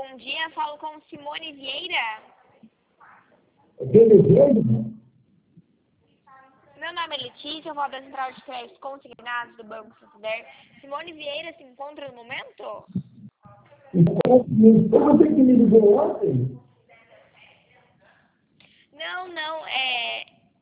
bom dia. Falo com Simone Vieira. Venezuela? Meu nome é Letícia, eu falo da Central de Crédito Consignados do Banco Santander. Simone Vieira se encontra no momento? Então você que me ligou ontem? Não,